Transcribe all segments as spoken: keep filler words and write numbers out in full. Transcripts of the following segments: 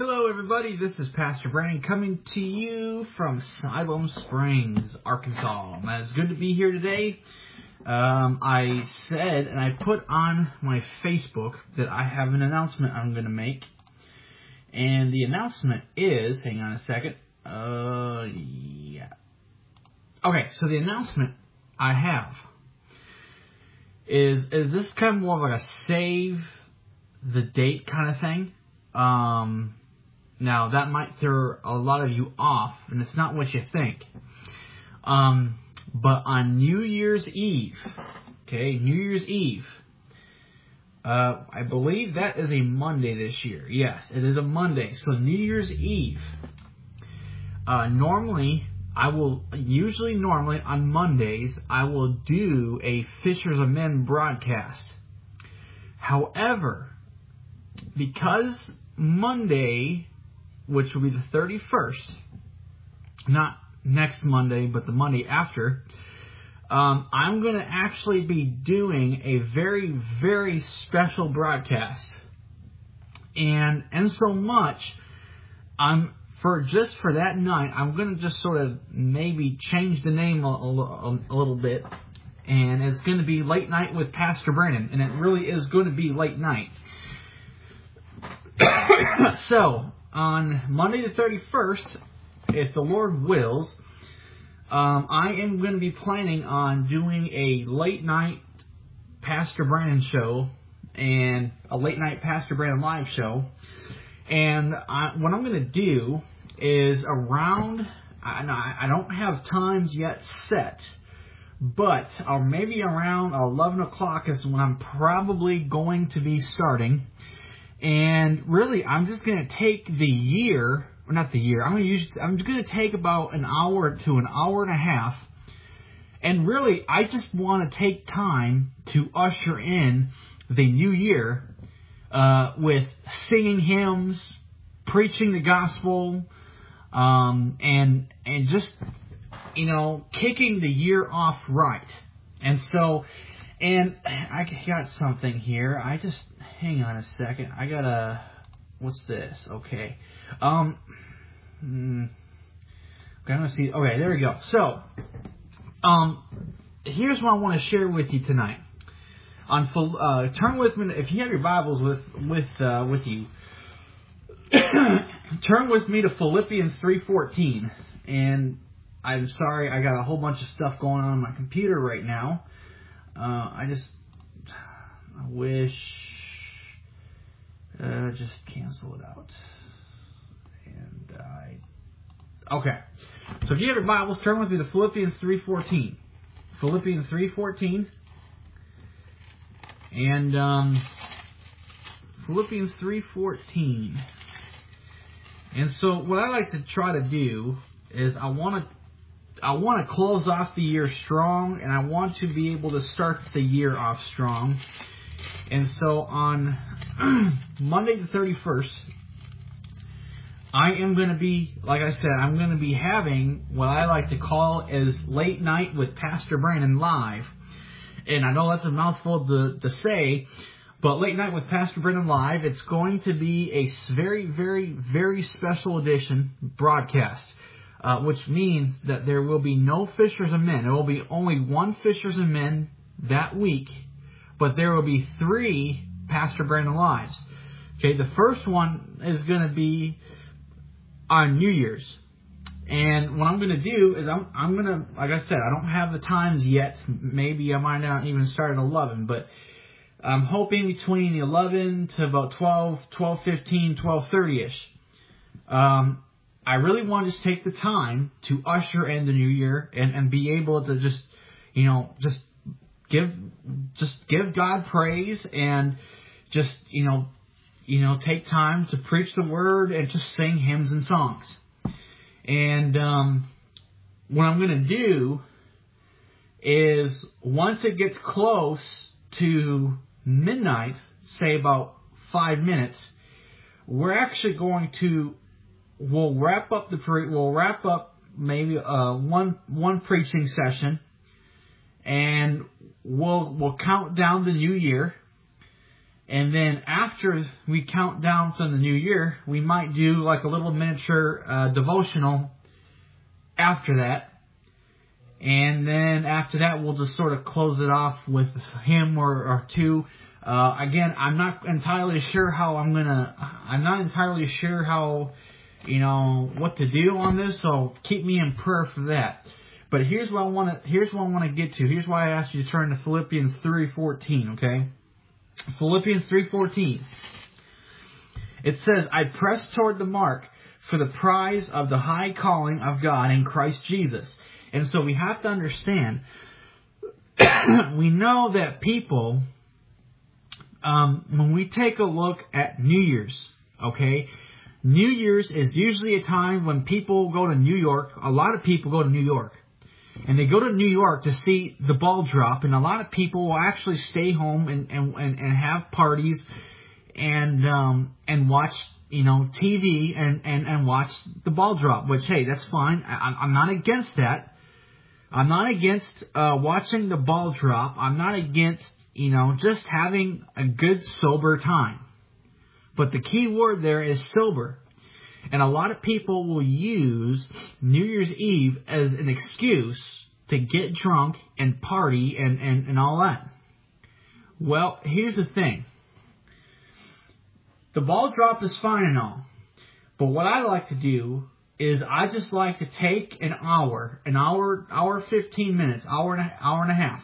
Hello, everybody. This is Pastor Brandon coming to you from Siloam Springs, Arkansas. And it's good to be here today. Um, I said, and I put on my Facebook that I have an announcement I'm going to make. And the announcement is, hang on a second. Uh, yeah. Okay, so the announcement I have is, is this kind of more of like a save the date kind of thing. Um, now that might throw a lot of you off, and it's not what you think. Um, but on New Year's Eve, okay, New Year's Eve, uh, I believe that is a Monday this year. Yes, it is a Monday. So New Year's Eve, uh, normally, I will, usually normally on Mondays, I will do a Fishers of Men broadcast. However, because Monday, which will be the thirty-first, not next Monday, but the Monday after, um, I'm going to actually be doing a very, very special broadcast. And, and so much, I'm, for just for that night, I'm going to just sort of maybe change the name a, a, a little bit. And it's going to be Late Night with Pastor Brandon. And it really is going to be late night. So, on Monday the thirty-first, if the Lord wills, um, I am going to be planning on doing a late night Pastor Brandon show and a late night Pastor Brandon live show. And I, what I'm going to do is around, I, I don't have times yet set, but or maybe around eleven o'clock is when I'm probably going to be starting. And really, I'm just going to take the year, or not the year, I'm going to use, I'm just going to take about an hour to an hour and a half. And really, I just want to take time to usher in the new year uh, with singing hymns, preaching the gospel, um, and and just, you know, kicking the year off right. And so, and I got something here. I just, hang on a second. I gotta, what's this? Okay. Um, hmm, okay, I'm gonna see. Okay, there we go. So, um, here's what I want to share with you tonight. On, uh, turn with me, if you have your Bibles with, with, uh, with you, turn with me to Philippians three fourteen. And I'm sorry, I got a whole bunch of stuff going on on my computer right now. Uh, I just, I wish, uh, just cancel it out. And I, okay. So if you have your Bibles, turn with me to Philippians three fourteen. Philippians three fourteen. And, um, Philippians three fourteen. And so what I like to try to do is I want to I want to close off the year strong, and I want to be able to start the year off strong. And so on Monday the thirty-first, I am going to be, like I said, I'm going to be having what I like to call as Late Night with Pastor Brandon live. And I know that's a mouthful to, to say, but Late Night with Pastor Brandon live, it's going to be a very, very, very special edition broadcast. Uh, which means that there will be no Fishers of Men. There will be only one Fishers of Men that week, but there will be three Pastor Brandon Lives. Okay, the first one is going to be on New Year's. And what I'm going to do is I'm, I'm going to, like I said, I don't have the times yet. Maybe I might not even start at eleven, but I'm hoping between eleven to about twelve, twelve fifteen, twelve thirty-ish. Um... I really want to just take the time to usher in the new year and, and be able to just, you know, just give, just give God praise and just, you know, you know, take time to preach the word and just sing hymns and songs. And, um, what I'm going to do is once it gets close to midnight, say about five minutes, we're actually going to We'll wrap up the pre- we'll wrap up maybe uh, one one preaching session, and we'll we'll count down the new year, And then after we count down from the new year, we might do like a little miniature uh, devotional after that. And then after that, we'll just sort of close it off with a hymn or, or two. Uh, again, I'm not entirely sure how I'm gonna, I'm not entirely sure how, you know, what to do on this, so keep me in prayer for that. But here's what I want to, here's what I want to get to. Here's why I asked you to turn to Philippians three fourteen, okay? Philippians three fourteen. It says, I press toward the mark for the prize of the high calling of God in Christ Jesus. And so we have to understand, we know that people, um, when we take a look at New Year's, okay, New Year's is usually a time when people go to New York. A lot of people go to New York. And they go to New York to see the ball drop, and a lot of people will actually stay home and and, and, and have parties and um, and watch, you know, T V and, and, and watch the ball drop. Which, hey, that's fine. I, I'm not against that. I'm not against uh, watching the ball drop. I'm not against, you know, just having a good sober time. But the key word there is sober. And a lot of people will use New Year's Eve as an excuse to get drunk and party and, and, and all that. Well, here's the thing. The ball drop is fine and all. But what I like to do is I just like to take an hour, an hour, hour fifteen minutes, hour and a, hour and a half,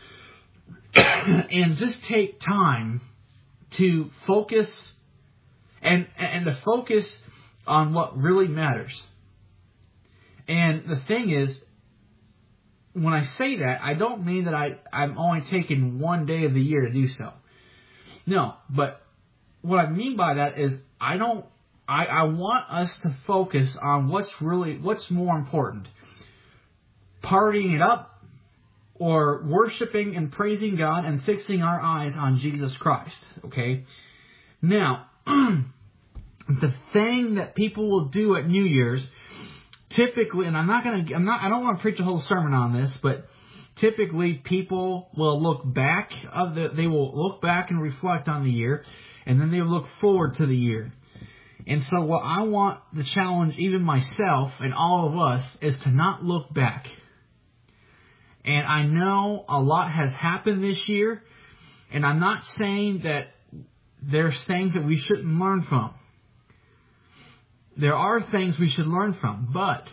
and just take time to focus and and to focus on what really matters. And the thing is, when I say that, I don't mean that I, I'm only taking one day of the year to do so. No, but what I mean by that is I don't, I, I want us to focus on what's really, what's more important. Partying it up or worshiping and praising God and fixing our eyes on Jesus Christ. Okay? Now, the thing that people will do at New Year's, typically, and I'm not gonna, I'm not, I don't want to preach a whole sermon on this, but typically people will look back of the, they will look back and reflect on the year, and then they will look forward to the year. And so, what I want to challenge even myself and all of us is to not look back. And I know a lot has happened this year, and I'm not saying that there's things that we shouldn't learn from. There are things we should learn from, but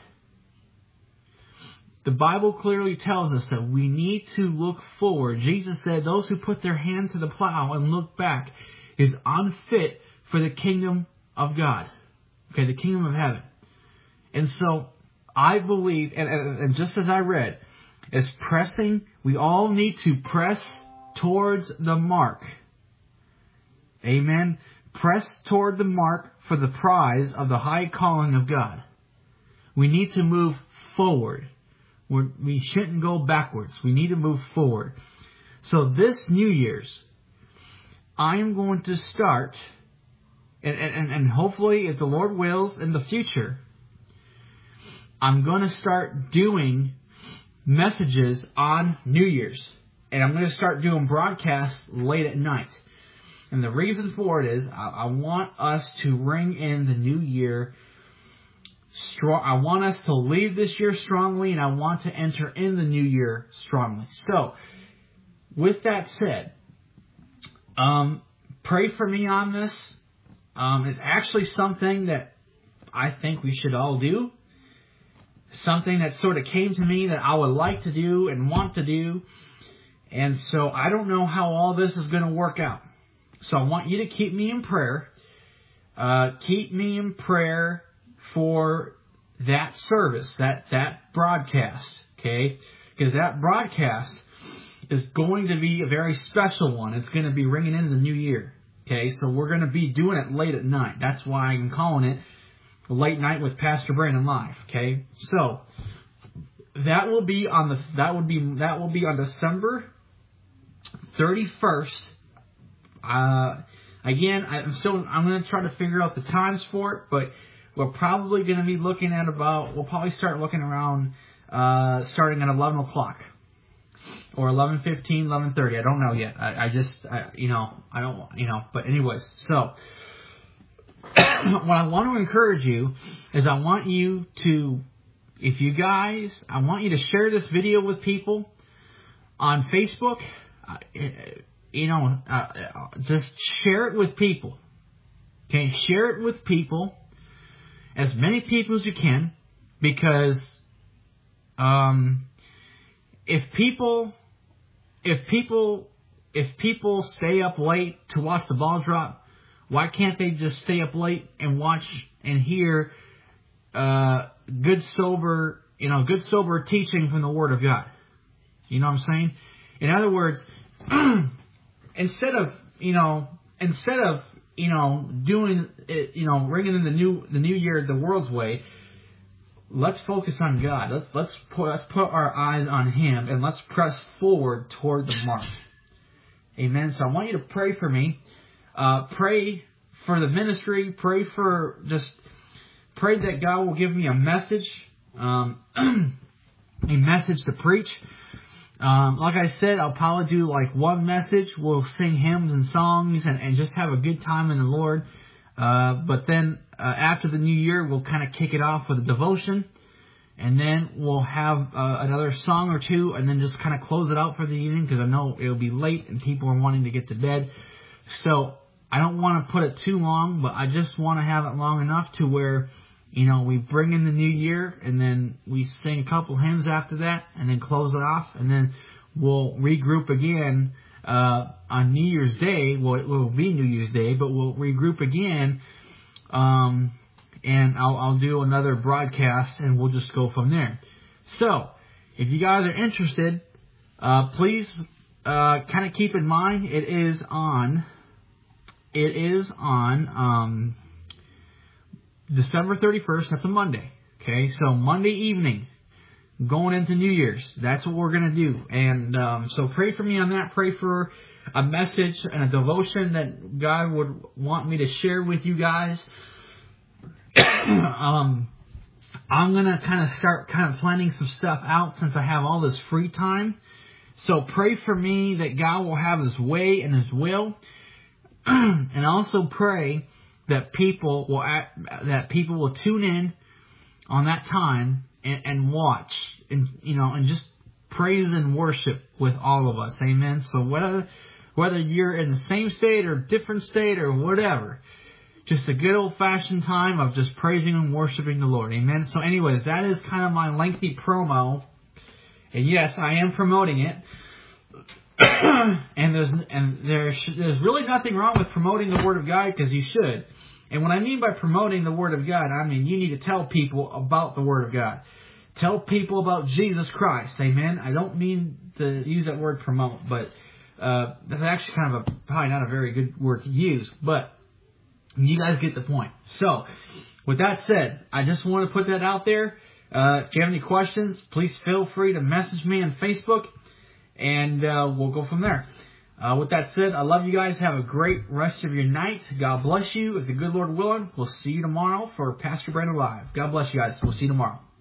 the Bible clearly tells us that we need to look forward. Jesus said, those who put their hand to the plow and look back is unfit for the kingdom of God. Okay, the kingdom of heaven. And so, I believe, and, and, and just as I read, as pressing, we all need to press towards the mark. Amen. Press toward the mark for the prize of the high calling of God. We need to move forward. We're, we shouldn't go backwards. We need to move forward. So this New Year's, I am going to start, and, and, and hopefully, if the Lord wills, in the future, I'm going to start doing messages on New Year's. And I'm going to start doing broadcasts late at night. And the reason for it is I, I want us to ring in the new year strong. I want us to leave this year strongly, and I want to enter in the new year strongly. So, with that said, um, pray for me on this. Um, it's actually something that I think we should all do. Something that sort of came to me that I would like to do and want to do. And so I don't know how all this is going to work out. So I want you to keep me in prayer. Uh, keep me in prayer for that service, that, that broadcast, okay? Because that broadcast is going to be a very special one. It's going to be ringing into the new year, okay? So we're going to be doing it late at night. That's why I'm calling it Late Night with Pastor Brandon Live, okay? So that will be on the that would be that will be on December thirty-first. Uh, again, I'm still, I'm going to try to figure out the times for it, but we're probably going to be looking at about, we'll probably start looking around, uh, starting at eleven o'clock. or eleven fifteen, eleven thirty. I don't know yet. I, I just, I, you know, I don't, you know. But anyways, so what I want to encourage you is I want you to, if you guys, I want you to share this video with people on Facebook. Uh, you know, uh, just share it with people. Okay, share it with people, as many people as you can, because um, if people, if people, if people stay up late to watch the ball drop, why can't they just stay up late and watch and hear uh, good sober, you know, good sober teaching from the Word of God? You know what I'm saying? In other words, instead of you know, instead of you know doing it, you know, ringing in the new the new year the world's way, let's focus on God. Let's let's put let's put our eyes on Him and let's press forward toward the mark. Amen. So I want you to pray for me. Uh, pray for the ministry. Pray for just pray that God will give me a message, um, a message to preach. Um, like I said, I'll probably do like one message. We'll sing hymns and songs and, and just have a good time in the Lord. Uh, but then uh, after the new year, we'll kind of kick it off with a devotion. And then we'll have uh, another song or two and then just kind of close it out for the evening because I know it'll be late and people are wanting to get to bed. So I don't want to put it too long, but I just want to have it long enough to where, you know, we bring in the new year and then we sing a couple hymns after that and then close it off. And then we'll regroup again uh, on New Year's Day. Well, it will be New Year's Day, but we'll regroup again. Um, and I'll, I'll do another broadcast and we'll just go from there. So if you guys are interested, uh, please uh, kind of keep in mind it is on, it is on, um, December thirty-first, that's a Monday. Okay, so Monday evening, going into New Year's, that's what we're going to do. And um, so pray for me on that. Pray for a message and a devotion that God would want me to share with you guys. um, I'm going to kind of start kind of planning some stuff out since I have all this free time. So pray for me that God will have His way and His will. And also pray that people will act, that people will tune in on that time and, and watch and you know and just praise and worship with all of us. Amen. So whether whether you're in the same state or different state or whatever, just a good old fashioned time of just praising and worshiping the Lord. Amen. So anyways, that is kind of my lengthy promo. And yes, I am promoting it. and there's and there's there's really nothing wrong with promoting the Word of God because you should. And what I mean by promoting the Word of God, I mean you need to tell people about the Word of God. Tell people about Jesus Christ. Amen. I don't mean to use that word promote, but uh, that's actually kind of a probably not a very good word to use. But you guys get the point. So with that said, I just want to put that out there. Uh, if you have any questions, please feel free to message me on Facebook. And uh, we'll go from there. Uh, with that said, I love you guys. Have a great rest of your night. God bless you. If the good Lord willing, we'll see you tomorrow for Pastor Brandon Live. God bless you guys. We'll see you tomorrow.